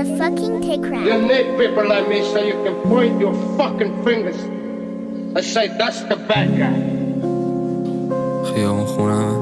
a fucking take crap. You need people like me so you can point your fucking fingers and say that's the bad guy. خیابون خونمه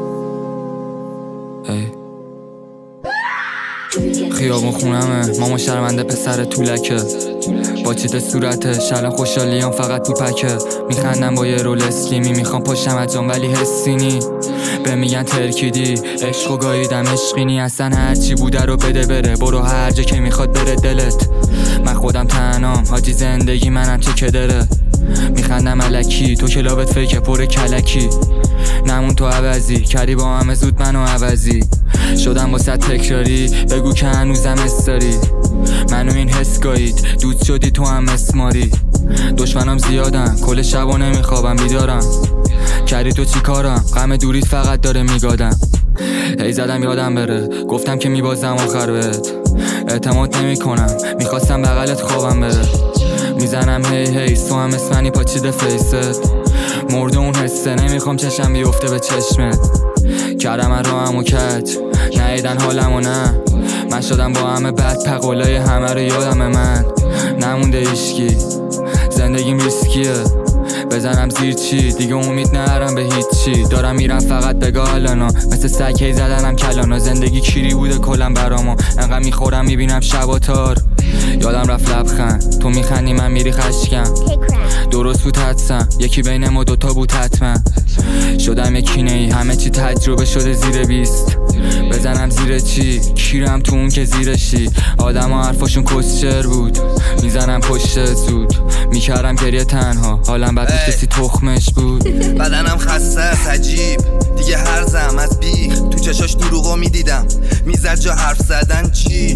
خیابون خونمه ماما شرمنده پسر طولکه با چیت صورتش الان خوشحالیام فقط تو پکه میخندم با یه رول اسلیمی میخوام پشتم اجام ولی حسی نی به میگن ترکیدی عشق و گاییدم عشقینی اصلا هرچی بوده رو بده بره برو هر جا که میخواد بره دلت من خودم تنام حاجی زندگی منم چه که داره میخندم الکی تو کلابت فکر پر کلکی نمون تو عوضی کردی با همه زود منو عوضی شدم با صد تکراری بگو که هنوزم استاری منو این حس گایید دود شدی تو هم اسماری دشمنام زیادن کل شبا نمیخوابم بیدارم کردی تو چی کارم غم دوریت فقط داره میگادم هی زدم یادم بره گفتم که میبازم آخر بهت اعتماد نمی کنم میخواستم بغلت خوابم بره میزنم هی تو هم اسمنی پاچیده فیست مرده اون حسه نمیخوام چشم بیفته به چشمت کردم راهمو کج نهیدن حالمو نه من شدم با همه بد پقولای همه رو یادم من نمونده ایشکی زندگیم ریسکیه بزنم زیر چی دیگه امید نرم به هیچی دارم میرم فقط بگاه الانا مثل سگ هی زدنم کلانا زندگی کیری بوده کلم برامو انقدر میخورم میبینم شبا تار یادم رفت لبخند تو میخندی من میری خشکم درست بود حدسم یکی بین ما دوتا بود حتما شدم یکی نی همه چی تجربه شده زیر 20 بزنم زیر چی کیرم تو اون که زیرشی آدم ها حرفاشون کسچر بود میزنم پشت زود میکردم گریه تنها حالم بد بود کسی تخمش بود بدنم خسته است عجیب دیگه هرزم از بیخ تو چشاش دروغو میدیدم میزد جا حرف زدن چی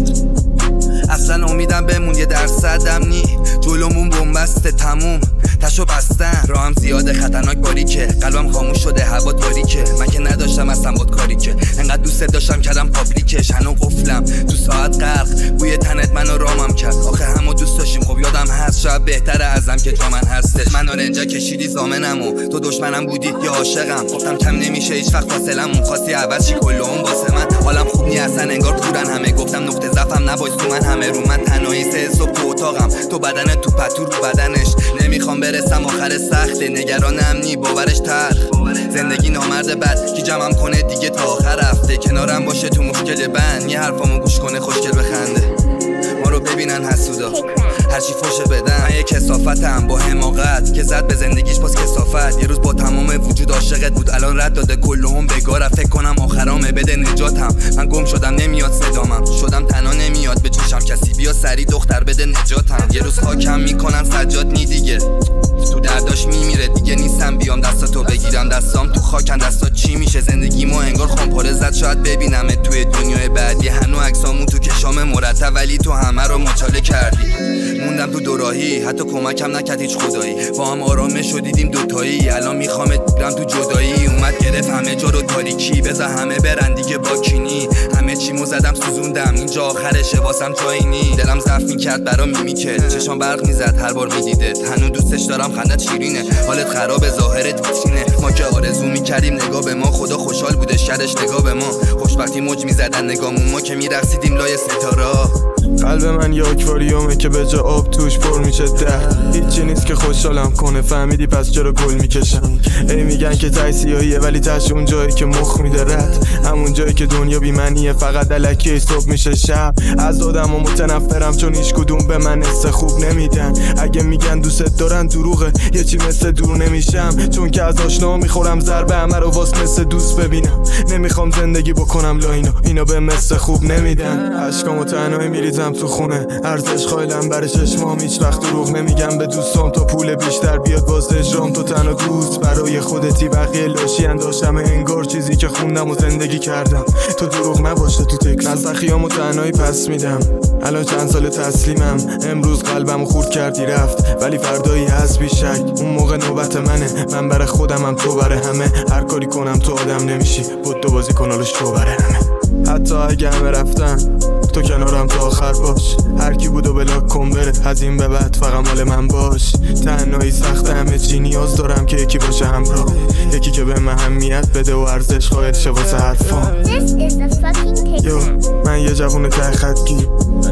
اصلا امیدم بمون یه درصدم نی جلومون بومبسته تموم تشو بستن راهم زیاده خطرناک باریکه قلبم خاموش شده هوا تاریکه من که نداشتم اصلا باد کاری که انقدر دوست داشتم کردم پابلیکش هنو قفلم تو ساعت غرق بوی تنت منو رامم کرد آخه همو دوست داشتیم خب یادم هست شاید بهتره ازم که جا من هستش من رنجا کشیدی زامنمو تو دشمنم بودی یا عاشقم گفتم کم نمیشه هیچ وقت فاصلمون خواستی عوض چی کلهم واسه من حالم خوب نی اصلا انگار پورن همه گفتم نقطه ضعفم نباش تو من همه رو من تنهایی سه صبح تو اتاقم تو بدن تو پتو رو بدنش نمیخوام برسم آخر سخته نگرانم نی باورش تلخ زندگی نامرد بد کی جمعم کنه دیگه تا آخر هفته کنارم باشه تو مشکل بند یه حرفامو گوش کنه خوشگل بخنده ما رو ببینن حسودا هرچی فوشه بدن من یه کثافتم با حماقت که زد به زندگیش باز کثافت یه روز با تمام وجود عاشقت بود الان رد داده کلهم بگاره فکر کنم آخرامه بده نجاتم من گم شدم نمیاد صدامم شدم تنها نمیاد به چشم کسی بیا سری دختر بده نجاتم یه روز خاکم میکنن سجاد نی دیگه تو درداش میمیره دیگه نیستم بیام دستاتو بگیرم دستام تو خاکن دستا چی میشه زندگیمو انگار خمپاره زد شاید ببینمت توی دنیای بعدی هنو عکسامون تو کشام مرتب ولی تو همه رو مچاله کردی موندم تو دوراهی حتی کمکم نکرد هیچ خدایی با هم آرامش شدیدیم دوتایی الان میخوامت بگیرم تو جدایی اومد گرفت همه جا رو تاریکی بذار همه برن دیگه با کینی همه چیمو زدم سوزوندم اینجا آخرشه واسم جایی نی دلم ضعف میکرد برام میمیکه چشام برق میزد هر بار میدیدت هنوز دوستش دارم خندت شیرینه حالت خراب ظاهرت ویترینه ما که آرزو میکردیم نگاه به ما خدا خوشحال بوده شرش نگاه به ما خوشبختی موج میزدن نگامون ما که میرقصیدیم لای ستاره قلب من یه آکواریومه که به جا آب توش پر میشه هیچی نیست که خوشحالم کنه فهمیدی پس چرا گل میکشم ای میگن که ته سیاهیه ولی تهش اون جایی که مخ میده رد همون جایی که دنیا بی معنیه فقط الکی صبح میشه شب از آدم و متنفرم چون هیچ کدوم به من حس خوب نمیدن اگه میگن دوست دارن دروغه یه چی مثل دور نمیشم چون که از آشنا میخورم ضربه همه رو واس مثل دوست ببینم نمیخوام زندگی بکنم لا اینا به مثل خوب نمیدن عشقامو تنهایی میریزم تو خونه ارزش خایلم برای چشمام هیچ وقت دروغ نمیگم به دوستام تا پول بیشتر بیاد واسه اجرام تو تنها دوست برای خودتی بقیه لاشی انداشتم انگار چیزی که خوندم و زندگی کردم تو دروغ نباشه تو تکس از خیامو تنهایی پس میدم الان چند سال تسلیمم امروز قلبمو خورد کردی رفت ولی فردایی هست بی شک اون موقع نوبت منه من برای خودمم تو برای همه هر کاری کنم تو آدم نمیشی بود دو بازی کنالش تو برای همه حتی اگه همه رفتن تو کنارم تا آخر باش هر کی بود و بلاک کن بره از این به بعد فقط مال من باش تنهایی سخت همه چی نیاز دارم که یکی باشه همراه یکی که به من اهمیت بده و ارزش قائل شه واسه حرفام من یه جوون ته خط گیر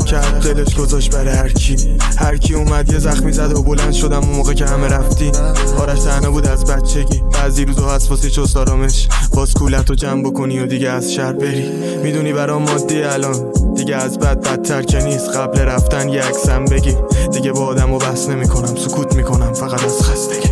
کرد دلش گذاشت برای هر کی اومد یه زخمی زد و بلند شدم اون موقع که همه رفتی. آرش تنها بود از بچگی، بعضی روزها هست واسه چست آرامش باز کولت رو جمع بکنی و دیگه از شهر بری. میدونی برام مادی الان دیگه از بدتر که نیست، قبل رفتن یه عکسم بگی. دیگه با آدم و بحث نمی کنم، سکوت میکنم فقط از خستگی.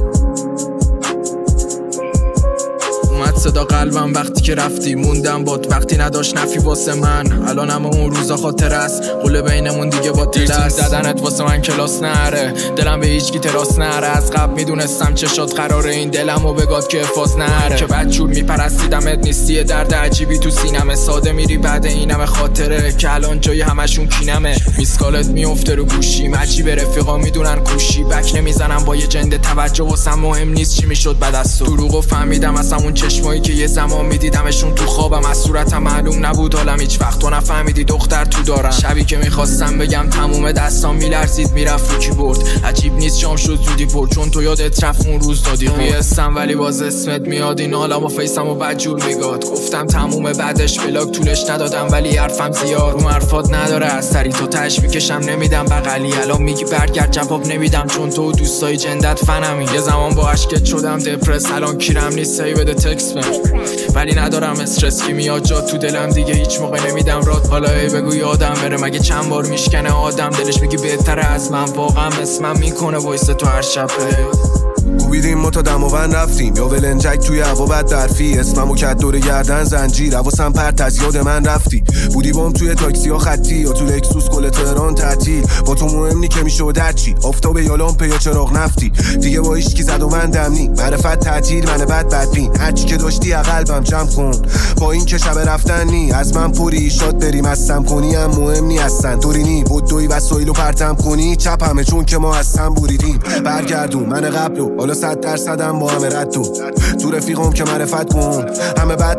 اومد صدا قلبم وقتی که رفتی، موندم باد وقتی نداشت نفی واسه من. الان اما اون روزا خاطر است، قله بینمون دیگه باطل است. زدنت واسه من کلاس نره، دلم به هیچ کی تراس نره. از قبل میدونستم چشات قراره این دلمو بگاد که حفاظ نره. که بچور میپرستیدمت نیستی، درد عجیبی تو سینمه. ساده میری بعد اینم خاطره که الان جای همشون کینمه. میسکالت میفته رو گوشی، عجیبه رفیقا میدونن کوشی. بک نمیزنم با یه جنده، توجه واسم مهم نیست چی میشد بعد از تو. دروغو فهمیدم اصلا اون چشمایی که یه زمان میدیدمشون تو خوابم. از صورتم معلوم نبود حالم هیچ وقت تو نفهمیدی دختر تو دارم. شبی که میخواستم بگم تموم دستام میلرزید میرفت رو کیبورد. عجیب نیست جام شد زودی پر، چون تو یادت رفت اون روز دادی بیستم ولی باز اسمت میاد. این حالم و فیسم و بدجور میگاد. گفتم تموم بعدش بلاک طولش ندادم ولی حرفم زیاد. اون حرفات نداره اثری، تو تش میکشم نمیدم بغلی. الان میگی برگرد جواب نمیدم چون تو دوستای جندت فنمی. یه زمان با عشقت شدم دپرس، الان کیرم نیست هی بده تکس ولی ندارم استرس که میاد جا تو دلم دیگه هیچ موقع نمیدم رات. حالا ای بگو یادم بره مگه چند بار میشکنه آدم دلش میگی بهتره از من. واقعا اسمم میکنه وایس تو هر شب کوبیدیم ما تا دماوند رفتیم یا ولنجک توی هوا بد درفی. اسممو کرد دور گردن زنجیر، حواسم پرت از یاد من رفتی. بودی بام توی تاکسی ها خطی یا تو لکسوس کل تهران تعطیل. با تو مهم نی که میشد هرچی، آفتاب یا لامپ یا چراغ نفتی. دیگه با هیچ کی زد و بندم نی، معرفت تعطیل من بدبین. هرچی که داشتی قلبم جمع کن، با این که شب رفتن نی. از من پوری شاد بریم هستم کنی هم مهم نی هستن. طوری نی بدوی وسایلو پرتم کنی چپ همه چون که ما هستم بوریدیم. برگردون من قبلو حالا 100% با همه رد تو رفیقم که معرفت کن. همه بد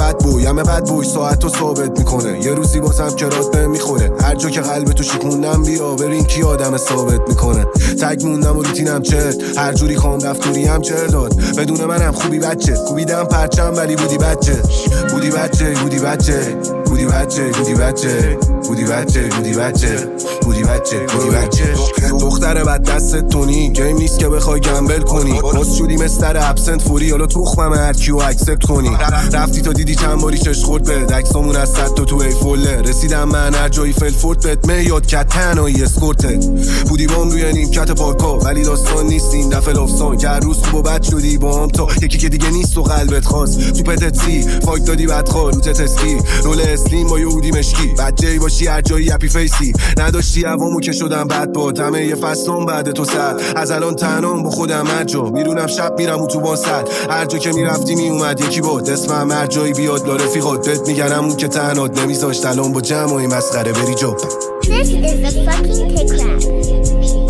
بوی ساعتو ثابت میکنه. یه روزی بازم کرات بهم میخوره. هر جا که قلب تو شکوندم بیا بریم کی آدم ثابت میکنه. تگ موندم و روتینم چه هر جوری خوام رفتوری هم چه داد. بدون منم خوبی بچه کوبیدم پرچم ولی بودی بچه. دختر بد دست تونی گیم نیست که بخوای گمبل کنی. باز شدی مستر ابسنت فوری، حالا تخمم هر کیو اکسپت کنی. رفتی تا دیدی چند باری چش خورد به عکسامون از صد تا تو ایفوله. رسیدم من هر جایی فلفورد بهت میاد که تنهایی اسکورتت. بودی بام روی نیمکت پارکا ولی داستان نیست این دفعه لافسان. که هر روز تو بد شدی با هم تا یکی که دیگه نیست و قلبت خواست. تو پتت فاک دادی بدخواه رو تتسکی رول اسلیم با یهودی مشکی. بچه‌ای باشی هر جایی اپی فیسی نداشتی هوامو که شدم بد با همه یه فصلم بعد تو سر. از الان تنام با خودم هر جا میرونم شب میرم اتوبان هر جا که میرفتی میومد یکی بود اسمم هر جایی بیاد لا رفیقات بهت میگنم اون که تنهات نمیذاشت الان با جمعی مسخره بری جا. This is the fucking Pig Crab.